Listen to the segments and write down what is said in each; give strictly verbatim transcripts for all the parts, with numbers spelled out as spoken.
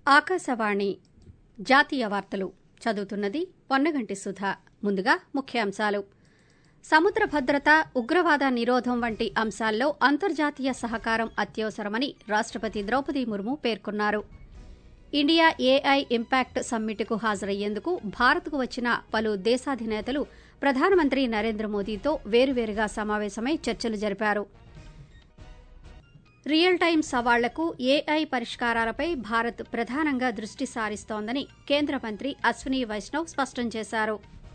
ఆకాశవాణి జాతీయ వార్తలు చదువుతున్నది పొన్నగంటి సుధా. ముందుగా ముఖ్యాంశాలు. సముద్ర భద్రత, ఉగ్రవాద నిరోధం వంటి అంశాల్లో అంతర్జాతీయ సహకారం అత్యవసరమని రాష్టపతి ద్రౌపది ముర్ము పేర్కొన్నారు. ఇండియా ఏఐ ఇంపాక్ట్ సమ్మిట్కు హాజరయ్యేందుకు భారత్కు వచ్చిన పలు దేశాధినేతలు ప్రధానమంత్రి నరేంద్ర మోదీతో వేరువేరుగా సమావేశమై చర్చలు జరిపారు. రియల్ టైం సవాళ్లకు ఏఐ పరిష్కారాలపై భారత్ ప్రధానంగా దృష్టి సారిస్తోందని కేంద్ర మంత్రి అశ్విని వైష్ణవ్ స్పష్టం చేశారు.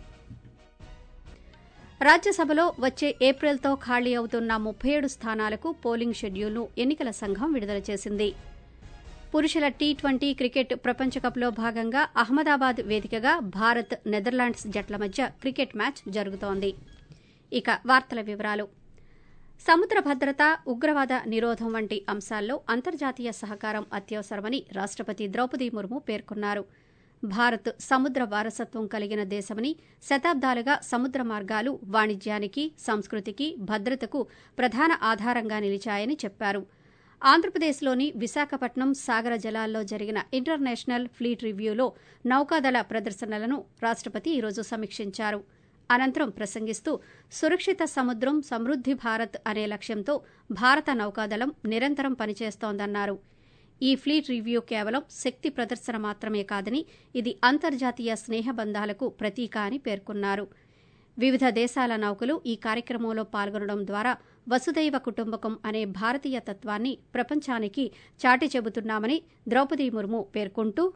రాజ్యసభలో వచ్చే ఏప్రిల్తో ఖాళీ అవుతున్న ముప్పై ఏడు స్థానాలకు పోలింగ్ షెడ్యూల్ను ఎన్నికల సంఘం విడుదల చేసింది. పురుషుల టీ ట్వంటీ క్రికెట్ ప్రపంచకప్లో భాగంగా అహ్మదాబాద్ వేదికగా భారత్ నెదర్లాండ్స్ జట్ల మధ్య క్రికెట్ మ్యాచ్ జరుగుతోంది. ఇక వార్తల వివరాలు. సముద్ర భద్రత, ఉగ్రవాద నిరోధం వంటి అంశాల్లో అంతర్జాతీయ సహకారం అత్యవసరమని రాష్టపతి ద్రౌపది ముర్ము పేర్కొన్నారు. భారత్ సముద్ర వారసత్వం కలిగిన దేశమని, శతాబ్దాలుగా సముద్ర మార్గాలు వాణిజ్యానికి, సంస్కృతికి, భద్రతకు ప్రధాన ఆధారంగా నిలిచాయని చెప్పారు. ఆంధ్రప్రదేశ్లోని విశాఖపట్నం సాగర జలాల్లో జరిగిన ఇంటర్నేషనల్ ఫ్లీట్ రివ్యూలో నౌకాదళ ప్రదర్శనలను రాష్టపతి ఈరోజు సమీక్షించారు. అనంతరం ప్రసంగిస్తూ సురక్షిత సముద్రం, సమృద్ది భారత్ అనే లక్ష్యంతో భారత నౌకాదళం నిరంతరం పనిచేస్తోందన్నారు. ఈ ఫ్లీట్ రివ్యూ కేవలం శక్తి ప్రదర్శన మాత్రమే కాదని ఇది అంతర్జాతీయ స్నేహబంధాలకు ప్రతీక అని పేర్కొన్నారు. వివిధ దేశాల నౌకలు ఈ కార్యక్రమంలో పాల్గొనడం ద్వారా వసుదైవ కుటుంబకం అనే భారతీయ తత్వాన్ని ప్రపంచానికి చాటి చెబుతున్నామని ద్రౌపది ముర్ము పేర్కొంటూ,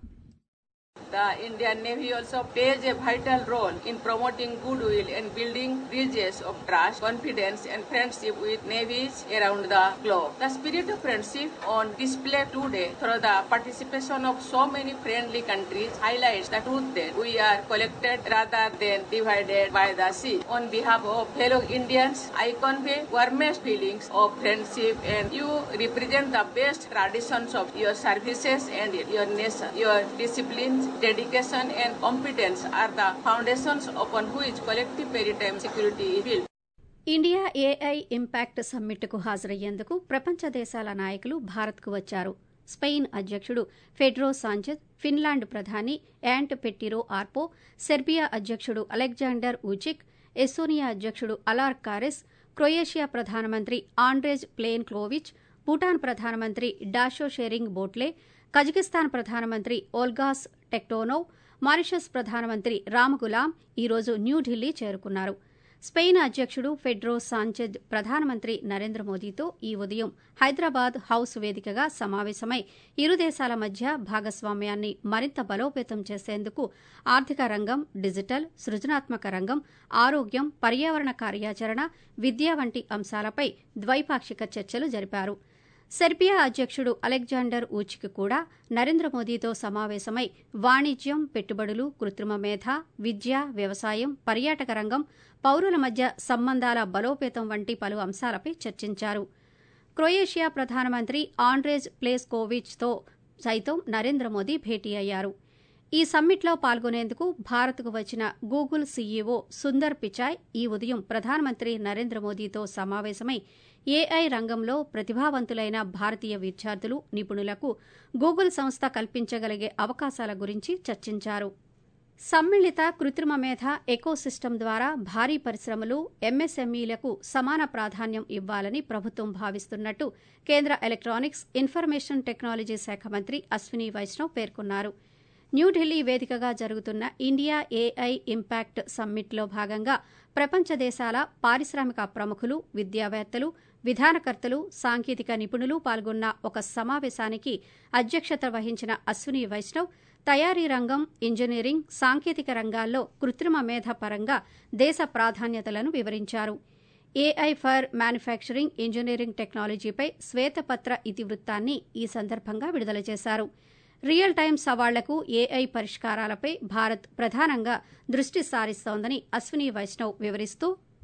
The Indian Navy also plays a vital role in promoting goodwill and building bridges of trust, confidence and friendship with navies around the globe. The spirit of friendship on display today through the participation of so many friendly countries highlights the truth that we are connected rather than divided by the sea. On behalf of fellow Indians, I convey warmest feelings of friendship and you represent the best traditions of your services and your nation. Your discipline, dedication and competence are the foundations upon which collective maritime security is built. India AI impact సమ్మిట్కు హాజరయ్యేందుకు ప్రపంచ దేశాల నాయకులు భారత్కు వచ్చారు. Spain అధ్యక్షుడు Pedro Sanchez, Finland ప్రధాని Antti Petteri Orpo, Serbia అధ్యక్షుడు అలెగ్జాండర్ ఊచిక్, ఎస్టోనియా అధ్యక్షుడు అలార్ కారెస్, క్రొయేషియా ప్రధానమంత్రి ఆండ్రేజ్ ప్లేన్కోవిచ్, భూటాన్ ప్రధానమంత్రి డాషో షెరింగ్ బోట్లే, కజకిస్తాన్ ప్రధానమంత్రి ఓల్గాస్ టెక్టోనోవ్, మారిషస్ ప్రధానమంత్రి రామగులాం ఈరోజు న్యూఢిల్లీ చేరుకున్నారు. స్పెయిన్ అధ్యక్షుడు ఫెడ్రో సాంచెజ్ ప్రధానమంత్రి నరేంద్ర మోదీతో ఈ ఉదయం హైదరాబాద్ హౌస్ వేదికగా సమావేశమై ఇరు దేశాల మధ్య భాగస్వామ్యాన్ని మరింత బలోపేతం చేసేందుకు ఆర్థిక రంగం, డిజిటల్, సృజనాత్మక రంగం, ఆరోగ్యం, పర్యావరణ కార్యాచరణ, విద్య వంటి అంశాలపై ద్వైపాక్షిక చర్చలు జరిపారు. సెర్బియా అధ్యక్షుడు అలెగ్జాండర్ ఊచిక్ కూడా నరేంద్ర మోదీతో సమావేశమై వాణిజ్యం, పెట్టుబడులు, కృత్రిమ మేధ, విద్య, వ్యవసాయం, పర్యాటక రంగం, పౌరుల మధ్య సంబంధాల బలోపేతం వంటి పలు అంశాలపై చర్చించారు. క్రొయేషియా ప్రధానమంత్రి ఆండ్రేజ్ ప్లేస్కోవిచ్తో సైతం నరేంద్ర మోదీ భేటీ అయ్యారు. ఈ సమ్మిట్లో పాల్గొనేందుకు భారత్కు వచ్చిన గూగుల్ సీఈఓ సుందర్ పిచాయ్ ఈ ఉదయం ప్రధానమంత్రి నరేంద్ర మోదీతో సమావేశమై ఏఐ రంగంలో ప్రతిభావంతులైన భారతీయ విద్యార్థులు, నిపుణులకు గూగుల్ సంస్థ కల్పించగలిగే అవకాశాల గురించి చర్చించారు. సమ్మిళిత కృత్రిమ మేధ ఎకోసిస్టమ్ ద్వారా భారీ పరిశ్రమలు, ఎంఎస్ఎంఈలకు సమాన ప్రాధాన్యం ఇవ్వాలని ప్రభుత్వం భావిస్తున్నట్టు కేంద్ర ఎలక్ట్రానిక్స్, ఇన్ఫర్మేషన్ టెక్నాలజీ శాఖ మంత్రి అశ్విని వైష్ణవ్ పేర్కొన్నారు. న్యూఢిల్లీ వేదికగా జరుగుతున్న ఇండియా ఏఐ ఇంపాక్ట్ సమ్మిట్లో భాగంగా ప్రపంచ దేశాల పారిశ్రామిక ప్రముఖులు, విద్యావేత్తలు, విధానకర్తలు, సాంకేతిక నిపుణులు పాల్గొన్న ఒక సమావేశానికి అధ్యక్షత వహించిన అశ్విని వైష్ణవ్ తయారీ రంగం, ఇంజనీరింగ్, సాంకేతిక రంగాల్లో కృత్రిమ మేధ పరంగా దేశ ప్రాధాన్యతలను వివరించారు. ఏఐ ఫర్ మ్యానుఫ్యాక్చరింగ్, ఇంజనీరింగ్ టెక్నాలజీపై శ్వేతపత్ర ఇతివృత్తాన్ని ఈ సందర్భంగా విడుదల చేశారు. రియల్ టైం సవాళ్లకు ఏఐ పరిష్కారాలపై భారత్ ప్రధానంగా దృష్టి సారిస్తోందని అశ్విని వైష్ణవ్ వివరిస్తూ,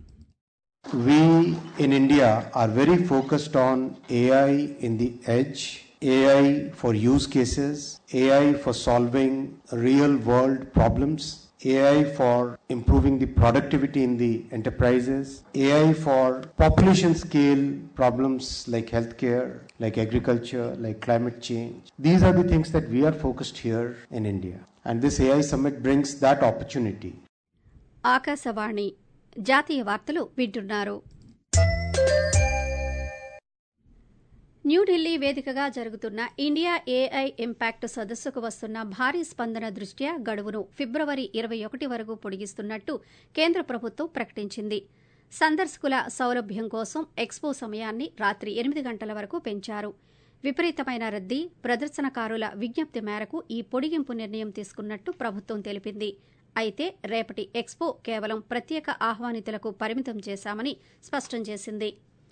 We in India are very focused on A I in the edge, A I for use cases, A I for solving real world problems, A I for improving the productivity in the enterprises, A I for population scale problems like healthcare, like agriculture, like climate change. These are the things that we are focused here in India. And this A I summit brings that opportunity. Akashvani జాతీయ వార్తలు వింటున్నారు. న్యూఢిల్లీ వేదికగా జరుగుతున్న India AI impact సదస్సుకు వస్తున్న భారీ స్పందన దృష్ట్యా గడువును ఫిబ్రవరి ఇరవై ఒకటి వరకు పొడిగిస్తున్నట్టు కేంద్ర ప్రభుత్వం ప్రకటించింది. సందర్శకుల సౌలభ్యం కోసం ఎక్స్పో సమయాన్ని రాత్రి ఎనిమిది గంటల వరకు పెంచారు. విపరీతమైన రద్దీ, ప్రదర్శనకారుల విజ్ఞప్తి మేరకు ఈ పొడిగింపు నిర్ణయం తీసుకున్నట్టు ప్రభుత్వం తెలిపింది. అయితే రేపటి ఎక్స్పో కేవలం ప్రత్యేక ఆహ్వానితులకు పరిమితం చేశామని స్పష్టం చేసింది.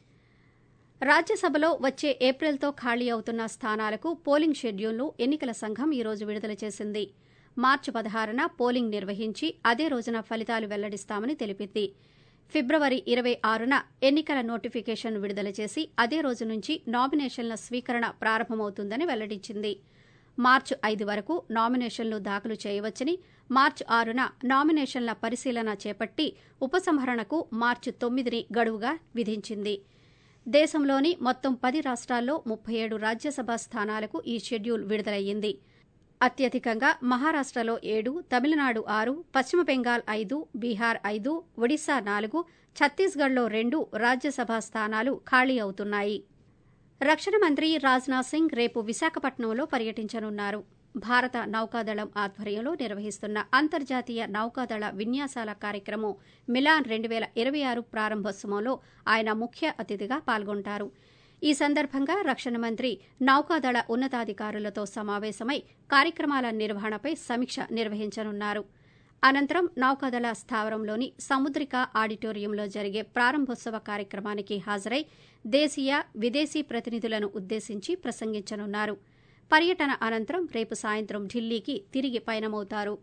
రాజ్యసభలో వచ్చే ఏప్రిల్తో ఖాళీ అవుతున్న స్థానాలకు పోలింగ్ షెడ్యూల్ను ఎన్నికల సంఘం ఈ రోజు విడుదల చేసింది. మార్చి పదహారున పోలింగ్ నిర్వహించి అదే రోజున ఫలితాలు వెల్లడిస్తామని తెలిపింది. ఫిబ్రవరి ఇరవై ఆరున ఎన్నికల నోటిఫికేషన్ విడుదల చేసి అదే రోజు నుంచి నామినేషన్ల స్వీకరణ ప్రారంభమవుతుందని వెల్లడించింది. మార్చి ఐదు వరకు నామినేషన్లు దాఖలు చేయవచ్చని, మార్చి ఆరున నామినేషన్ల పరిశీలన చేపట్టి ఉపసంహరణకు మార్చి తొమ్మిదిని గడువుగా విధించింది. దేశంలోని మొత్తం పది రాష్ట్రాల్లో ముప్పై ఏడు రాజ్యసభ స్థానాలకు ఈ షెడ్యూల్ విడుదలయ్యింది. అత్యధికంగా మహారాష్టలో ఏడు, తమిళనాడు ఆరు, పశ్చిమ బెంగాల్ ఐదు, బీహార్ ఐదు, ఒడిశా నాలుగు, ఛత్తీస్గఢ్లో రెండు రాజ్యసభ స్థానాలు ఖాళీ అవుతున్నాయి. రక్షణ మంత్రి రాజ్నాథ్ సింగ్ రేపు విశాఖపట్నంలో పర్యటించనున్నారు. భారత నౌకాదళం ఆధ్వర్యంలో నిర్వహిస్తున్న అంతర్జాతీయ నౌకాదళ విన్యాసాల కార్యక్రమం మిలాన్ రెండు వేల ఇరవై ఆరు ప్రారంభోత్సవంలో ఆయన ముఖ్య అతిథిగా పాల్గొంటారు. ఈ సందర్భంగా రక్షణ మంత్రి నౌకాదళ ఉన్నతాధికారులతో సమావేశమై కార్యక్రమాల నిర్వహణపై సమీక్ష నిర్వహించనున్నారు. అనంతరం నౌకాదళ స్థావరంలోని సముద్రిక ఆడిటోరియంలో జరిగే ప్రారంభోత్సవ కార్యక్రమానికి హాజరై దేశీయ, విదేశీ ప్రతినిధులను ఉద్దేశించి ప్రసంగించనున్నారు. పర్యటన అనంతరం రేపు సాయంత్రం ఢిల్లీకి తిరిగి పయనమవుతారు.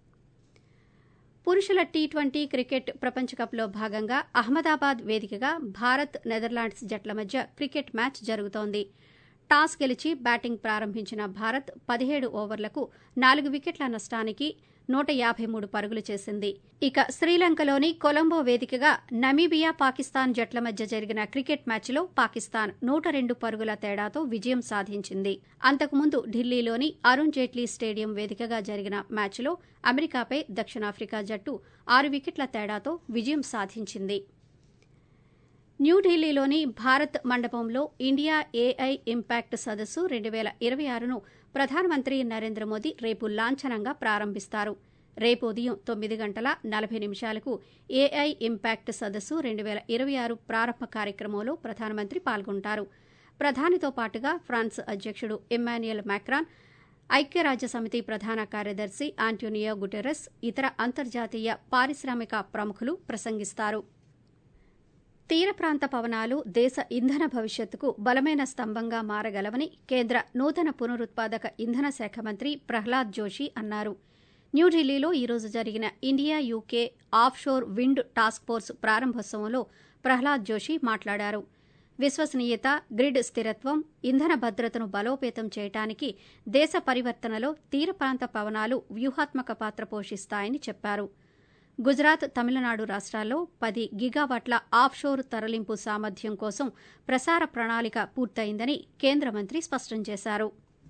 పురుషుల టీ ట్వంటీ క్రికెట్ ప్రపంచకప్లో భాగంగా అహ్మదాబాద్ వేదికగా భారత్, నెదర్లాండ్స్ జట్ల మధ్య క్రికెట్ మ్యాచ్ జరుగుతోంది. టాస్ గెలిచి బ్యాటింగ్ ప్రారంభించిన భారత్ పదిహేడు ఓవర్లకు నాలుగు వికెట్ల నష్టానికి నూట యాభై మూడు పరుగులు చేసింది. ఇక శ్రీలంకలోని కొలంబో వేదికగా నమీబియా, పాకిస్తాన్ జట్ల మధ్య జరిగిన క్రికెట్ మ్యాచ్లో పాకిస్తాన్ నూట రెండు పరుగుల తేడాతో విజయం సాధించింది. అంతకుముందు ఢిల్లీలోని అరుణ్ జైట్లీ స్టేడియం వేదికగా జరిగిన మ్యాచ్లో అమెరికాపై దక్షిణాఫ్రికా జట్టు ఆరు వికెట్ల తేడాతో విజయం సాధించింది. న్యూఢిల్లీలోని భారత్ మండపంలో ఇండియా ఏఐ ఇంపాక్ట్ సదస్సు రెండు వేల ఇరవై ఆరును ప్రధానమంత్రి నరేంద్ర మోదీ రేపు లాంఛనంగా ప్రారంభిస్తారు. రేపు ఉదయం తొమ్మిది గంటల నలభై నిమిషాలకు ఏఐ ఇంపాక్ట్ సదస్సు రెండు వేల ఇరవై ఆరు ప్రారంభ కార్యక్రమంలో ప్రధానమంత్రి పాల్గొంటారు. ప్రధానితో పాటుగా ఫ్రాన్స్ అధ్యక్షుడు ఇమ్మాన్యుయల్ మాక్రాన్, ఐక్యరాజ్యసమితి ప్రధాన కార్యదర్శి ఆంటోనియో గుటెరస్, ఇతర అంతర్జాతీయ పారిశ్రామిక ప్రముఖులు ప్రసంగిస్తారు. తీర ప్రాంత పవనాలు దేశ ఇంధన భవిష్యత్తుకు బలమైన స్తంభంగా మారగలవని కేంద్ర నూతన పునరుత్పాదక ఇంధన శాఖ మంత్రి ప్రహ్లాద్ జోషి అన్నారు. న్యూఢిల్లీలో ఈరోజు జరిగిన India UK offshore wind task force ప్రారంభోత్సవంలో ప్రహ్లాద్ జోషి మాట్లాడారు. విశ్వసనీయత, గ్రిడ్ స్థిరత్వం, ఇంధన భద్రతను బలోపేతం చేయడానికి దేశ పరివర్తనలో తీర ప్రాంత పవనాలు వ్యూహాత్మక పాత్ర పోషిస్తాయని చెప్పారు. గుజరాత్, తమిళనాడు రాష్ట్రాల్లో పది గిగావాట్ల ఆఫ్షోర్ తరలింపు సామర్థ్యం కోసం ప్రసార ప్రణాళిక పూర్తయిందని కేంద్ర మంత్రి స్పష్టం చేశారు.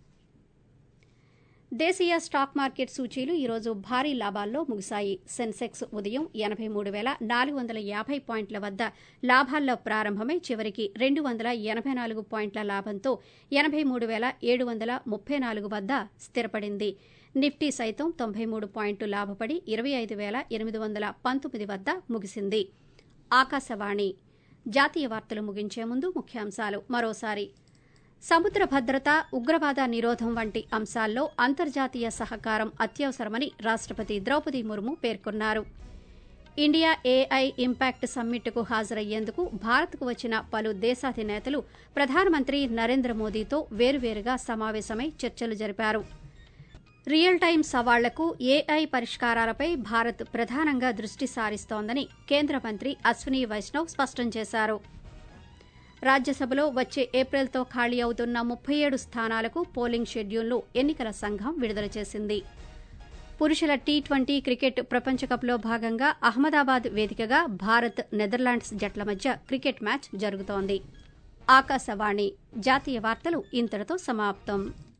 దేశీయ స్టాక్ మార్కెట్ సూచీలు ఈరోజు భారీ లాభాల్లో ముగిశాయి. సెన్సెక్స్ ఉదయం ఎనభై మూడు వేల నాలుగు వందల యాభై పాయింట్ల వద్ద లాభాల్లో ప్రారంభమై చివరికి రెండు వందల ఎనభై నాలుగు పాయింట్ల లాభంతో ఎనభై మూడు వేల ఏడు వందల ముప్పై నాలుగు వద్ద స్థిరపడింది. నిఫ్టీ సైతం తొంభై మూడు పాయింట్లు లాభపడి ఇరవై ఐదు వేల ఎనిమిది వందల పంతొమ్మిది వద్ద ముగిసింది. ఆకాశవాణి జాతీయ వార్తలు ముగించే ముందు ముఖ్యాంశాలు మరోసారి. సముద్ర భద్రత, ఉగ్రవాద నిరోధం వంటి అంశాల్లో అంతర్జాతీయ సహకారం అత్యవసరమని రాష్టపతి ద్రౌపది ముర్ము పేర్కొన్నారు. ఇండియా ఏఐ ఇంపాక్ట్ సమ్మిట్కు హాజరయ్యేందుకు భారత్కు వచ్చిన పలు దేశాధినేతలు ప్రధానమంత్రి నరేంద్ర మోదీతో వేరువేరుగా సమావేశమై చర్చలు జరిపారు. రియల్ టైం సవాళ్లకు ఏఐ పరిష్కారాలపై భారత్ ప్రధానంగా దృష్టి సారిస్తోందని కేంద్ర మంత్రి అశ్విని వైష్ణవ్ స్పష్టం చేశారు. రాజ్యసభలో వచ్చే ఏప్రిల్తో ఖాళీ అవుతున్న ముప్పై ఏడు స్థానాలకు పోలింగ్ షెడ్యూల్ను ఎన్నికల సంఘం విడుదల చేసింది. పురుషుల టీ ట్వంటీ క్రికెట్ ప్రపంచ కప్లో భాగంగా అహ్మదాబాద్ వేదికగా భారత్ నెదర్లాండ్స్ జట్ల మధ్య క్రికెట్ మ్యాచ్ జరుగుతోంది. ఆకాశవాణి జాతీయ వార్తలు ఇంతటితో సమాప్తం.